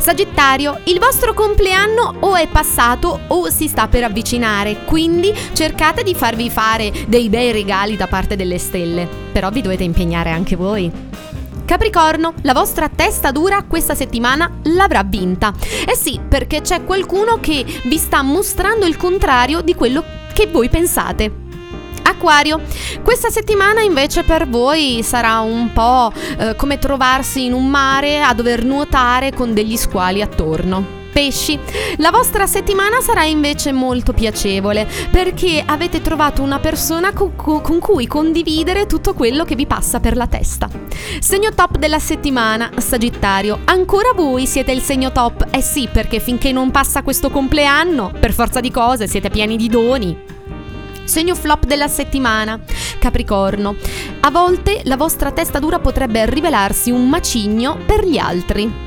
Sagittario, il vostro compleanno o è passato o si sta per avvicinare, quindi cercate di farvi fare dei bei regali da parte delle stelle, però vi dovete impegnare anche voi. Capricorno, la vostra testa dura questa settimana l'avrà vinta. Eh sì, perché c'è qualcuno che vi sta mostrando il contrario di quello che voi pensate. Acquario, questa settimana invece per voi sarà un po' come trovarsi in un mare a dover nuotare con degli squali attorno. Pesci, la vostra settimana sarà invece molto piacevole perché avete trovato una persona con cui condividere tutto quello che vi passa per la testa. Segno top della settimana, Sagittario, ancora voi siete il segno top. Eh sì, perché finché non passa questo compleanno, per forza di cose siete pieni di doni. Segno flop della settimana, Capricorno, a volte la vostra testa dura potrebbe rivelarsi un macigno per gli altri.